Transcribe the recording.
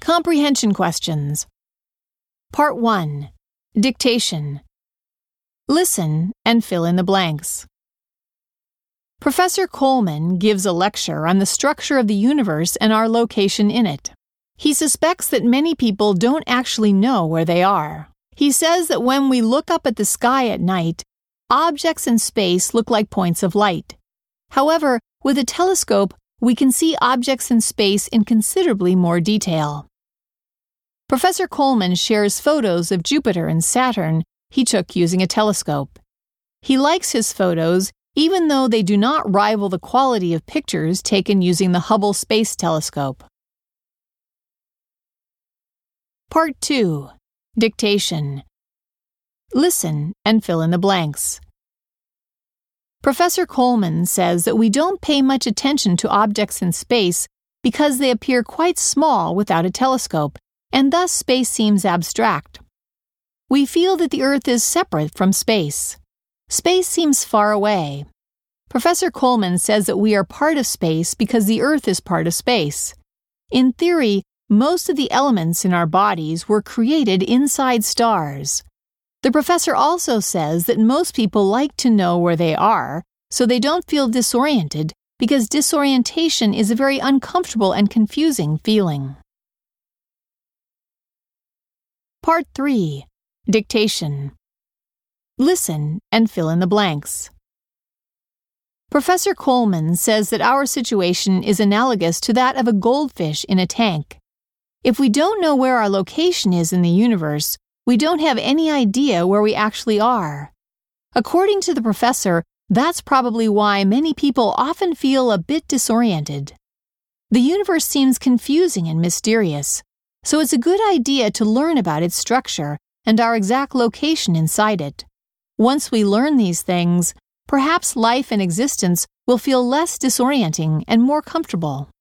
Comprehension questions. Part 1. Dictation. Listen and fill in the blanks. Professor Coleman gives a lecture on the structure of the universe and our location in it. He suspects that many people don't actually know where they are. He says that when we look up at the sky at night, objects in space look like points of light. However, with a telescope, we can see objects in space in considerably more detail. Professor Coleman shares photos of Jupiter and Saturn he took using a telescope. He likes his photos even though they do not rival the quality of pictures taken using the Hubble Space Telescope. Part 2. Dictation. Listen and fill in the blanks. Professor Coleman says that we don't pay much attention to objects in space because they appear quite small without a telescope, and thus space seems abstract. We feel that the Earth is separate from space. Space seems far away. Professor Coleman says that we are part of space because the Earth is part of space. In theory, most of the elements in our bodies were created inside stars. The professor also says that most people like to know where they are, so they don't feel disoriented, because disorientation is a very uncomfortable and confusing feeling. Part 3. Dictation. Listen and fill in the blanks. Professor Coleman says that our situation is analogous to that of a goldfish in a tank. If we don't know where our location is in the universe, we don't have any idea where we actually are. According to the professor, that's probably why many people often feel a bit disoriented. The universe seems confusing and mysterious, so it's a good idea to learn about its structure and our exact location inside it. Once we learn these things, perhaps life and existence will feel less disorienting and more comfortable.